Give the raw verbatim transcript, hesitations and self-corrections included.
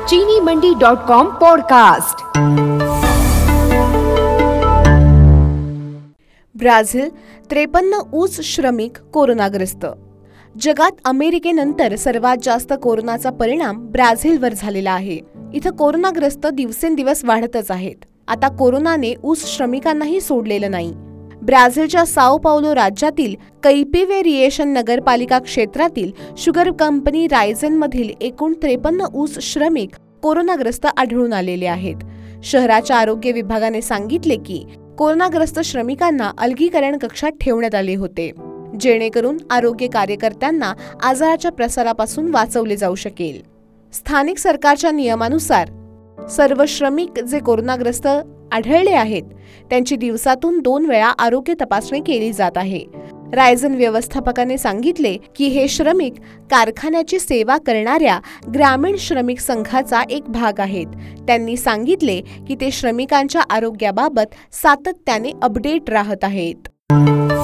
चीनी Mandi dot com podcast. Brazil त्रेपन्न ऊस श्रमिक कोरोनाग्रस्त। जगात अमेरिकेनंतर सर्वात जास्त कोरोनाचा परिणाम ब्राझीलवर झालेला आहे। इथं कोरोनाग्रस्त दिवसेंदिवस वाढतच आहेत। आता कोरोनाने ऊस श्रमिकांनाही सोडलेलं नाही। ब्राझीलच्या साओ पाउलो राज्यातील कैपिवेरिएशन नगरपालिका क्षेत्रातील शुगर कंपनी रायझनमधील एकूण त्रेपन्न ऊस श्रमिक कोरोनाग्रस्त आढळून आलेले आहेत। शहराच्या आरोग्य विभागाने सांगितले की कोरोनाग्रस्त श्रमिकांना अलगीकरण कक्षात ठेवण्यात आले होते, जेणेकरून आरोग्य कार्यकर्त्यांना आजाराच्या प्रसारापासून वाचवले जाऊ शकेल। स्थानिक सरकारच्या नियमानुसार सर्व श्रमिक जे कोरोनाग्रस्त आढळले आहेत त्यांची दिवसातून दोन वेळा आरोग्य तपासणी केली जात आहे। रायझन व्यवस्थापकाने सांगितले की हे श्रमिक कारखान्याची सेवा करणाऱ्या ग्रामीण श्रमिक संघाचा एक भाग आहेत। त्यांनी सांगितले की ते श्रमिकांच्या आरोग्याबाबत सातत्याने अपडेट राहत आहेत।